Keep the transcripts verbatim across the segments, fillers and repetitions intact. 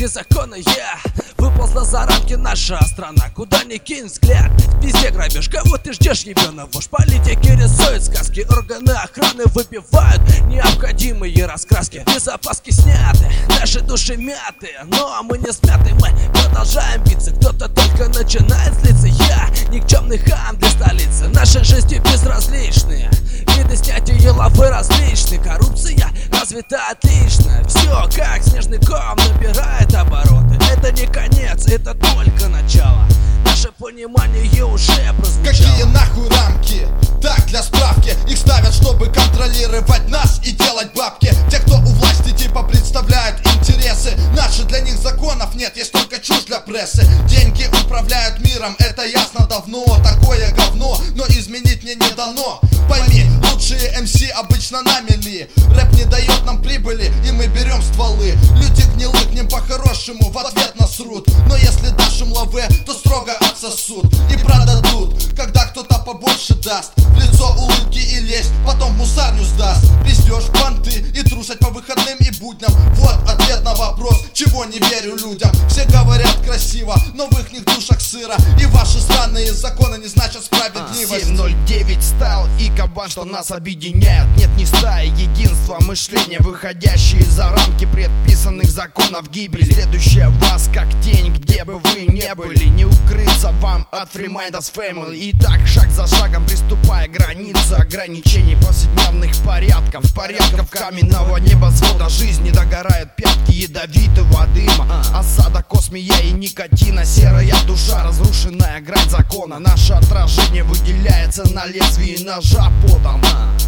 где законы, я выползла за рамки наша страна. Куда ни кинь взгляд, везде грабеж. Кого ты ждешь, ебёна вошь? Политики рисуют сказки, органы охраны выбивают необходимые раскраски. Без опаски сняты, наши души мяты, но мы не смяты, мы продолжаем биться. Кто-то только начинает злиться. Я никчемный хам для столицы, наши жизни безразличные, виды снятия лавы различны. Коррупция развита отлично, все как снежный ком набирает обороты. Это не конец, это только начало, наше понимание уже прозвучало. Какие нахуй рамки? Так, для справки, их ставят, чтобы контролировать нас и делать бабки. Те, кто у власти типа представляют интересы наши, для них законов нет, есть только чушь для прессы. Деньги управляют миром, это ясно давно. Такое говно, но изменить мне не дано. Пойми, лучшие эм си обычно на мели. Рэп не дает нам прибыли, и мы берем стволы. Люди гнилы, к ним по-хорошему в ответ насрут. Но если дашь им лаве, то строго отсосут и продадут, когда кто-то побольше даст. В лицо улыбки и лезть, потом в мусарню сдаст. Пиздешь понты и трусать по выходным и будням. Вот ответ на вопрос, чего не верю людям. Все говорят красиво, но в их душах сыро. И ваши странные законы не значат справедливость. семь ноль девять стал и кабан, что нас объединяет. Нет, не стая, единство мышления, выходящие за рамки предписанных законов. Гибель, следующая вас как тень, где бы вы не были. Не укрыться вам от Freeminders Family. И так шаг за шагом приступая к границе ограничений повседневных порядков. Порядков каменного небосвода. Жизнь не догорает пятки ядовитого дыма, осада космия и никотина. Серая душа, разрушенная грань закона. Наше отражение выделяется на лезвии ножа потом.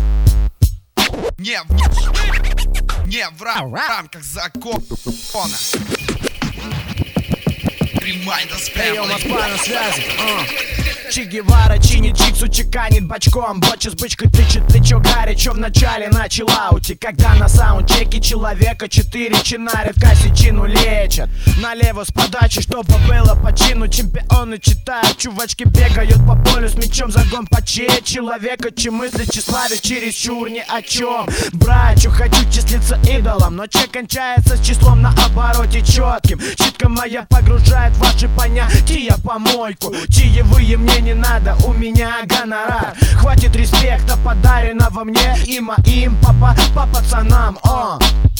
Не в, не в рамках закона. Freeminders Family. Москва на связи. Че Гевара чинит чиксу, чеканит бочком. Бочи с бычкой тычет плечо Гарри, чё в начале начала ути. Когда на саундчеке человека четыре чинарят, косячину лечат. Налево с подачи, чтобы было по чину. Чемпионы читают, чувачки бегают по полю с мячом, загон по честь. Человека, чем мысли тщеславие чересчур ни о чем. Брачу хочу числиться идолом, но чек кончается с числом на обороте четким. Читка моя погружает ваши понятия помойку. Чаевые мне не надо, у меня гонорар. Хватит респекта, подаренного мне и моим папа по пацанам. О.